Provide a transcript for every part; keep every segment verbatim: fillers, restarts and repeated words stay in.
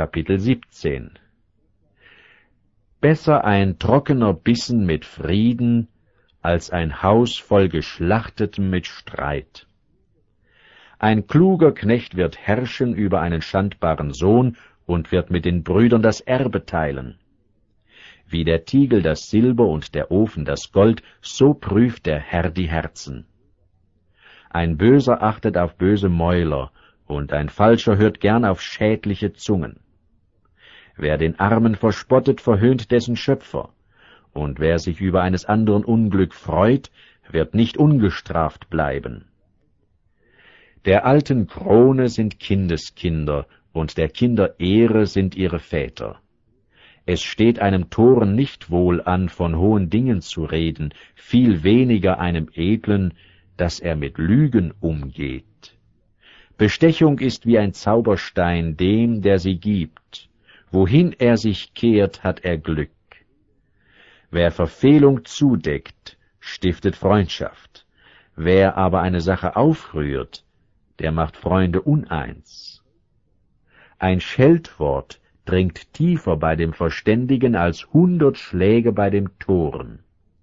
Kapitel siebzehn. Besser ein trockener Bissen mit Frieden, als ein Haus voll Geschlachtetem mit Streit. Ein kluger Knecht wird herrschen über einen schandbaren Sohn und wird mit den Brüdern das Erbe teilen. Wie der Tiegel das Silber und der Ofen das Gold, so prüft der Herr die Herzen. Ein Böser achtet auf böse Mäuler, und ein Falscher hört gern auf schädliche Zungen. Wer den Armen verspottet, verhöhnt dessen Schöpfer, und wer sich über eines anderen Unglück freut, wird nicht ungestraft bleiben. Der alten Krone sind Kindeskinder, und der Kinder Ehre sind ihre Väter. Es steht einem Toren nicht wohl an, von hohen Dingen zu reden, viel weniger einem Edlen, dass er mit Lügen umgeht. Bestechung ist wie ein Zauberstein dem, der sie gibt. Wohin er sich kehrt, hat er Glück. Wer Verfehlung zudeckt, stiftet Freundschaft. Wer aber eine Sache aufrührt, der macht Freunde uneins. Ein Scheltwort dringt tiefer bei dem Verständigen als hundert Schläge bei dem Toren.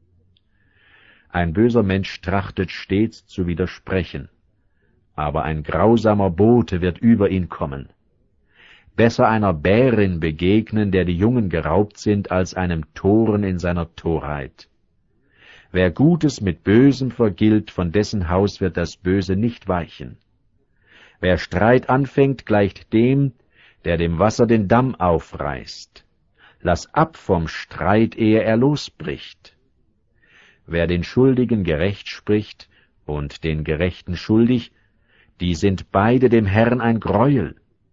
Ein böser Mensch trachtet stets zu widersprechen, aber ein grausamer Bote wird über ihn kommen. Besser einer Bärin begegnen, der die Jungen geraubt sind, als einem Toren in seiner Torheit. Wer Gutes mit Bösem vergilt, von dessen Haus wird das Böse nicht weichen. Wer Streit anfängt, gleicht dem, der dem Wasser den Damm aufreißt. Lass ab vom Streit, ehe er losbricht. Wer den Schuldigen gerecht spricht und den Gerechten schuldig, die sind beide dem Herrn ein Greuel.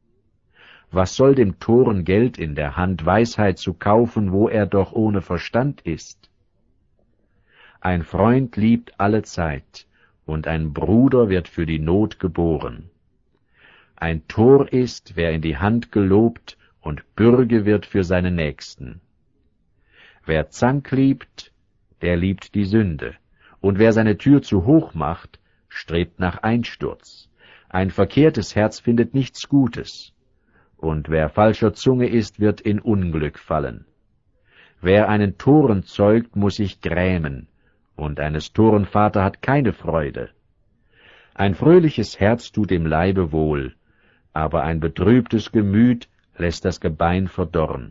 Was soll dem Toren Geld in der Hand, Weisheit zu kaufen, wo er doch ohne Verstand ist? Ein Freund liebt alle Zeit, und ein Bruder wird für die Not geboren. Ein Tor ist, wer in die Hand gelobt, und Bürge wird für seine Nächsten. Wer Zank liebt, der liebt die Sünde, und wer seine Tür zu hoch macht, strebt nach Einsturz. Ein verkehrtes Herz findet nichts Gutes, und wer falscher Zunge ist, wird in Unglück fallen. Wer einen Toren zeugt, muß sich grämen, und eines Toren Vater hat keine Freude. Ein fröhliches Herz tut dem Leibe wohl, aber ein betrübtes Gemüt lässt das Gebein verdorren.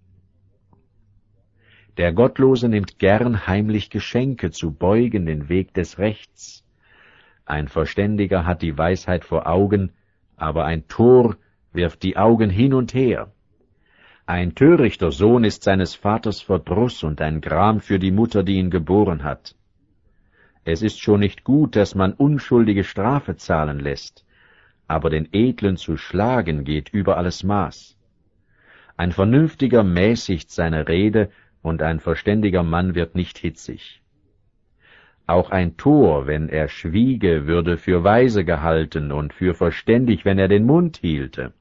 Der Gottlose nimmt gern heimlich Geschenke, zu beugen den Weg des Rechts. Ein Verständiger hat die Weisheit vor Augen, aber ein Tor wirft die Augen hin und her. Ein törichter Sohn ist seines Vaters Verdruss und ein Gram für die Mutter, die ihn geboren hat. Es ist schon nicht gut, dass man unschuldige Strafe zahlen lässt, aber den Edlen zu schlagen geht über alles Maß. Ein Vernünftiger mäßigt seine Rede, und ein verständiger Mann wird nicht hitzig. Auch ein Tor, wenn er schwiege, würde für weise gehalten und für verständig, wenn er den Mund hielte.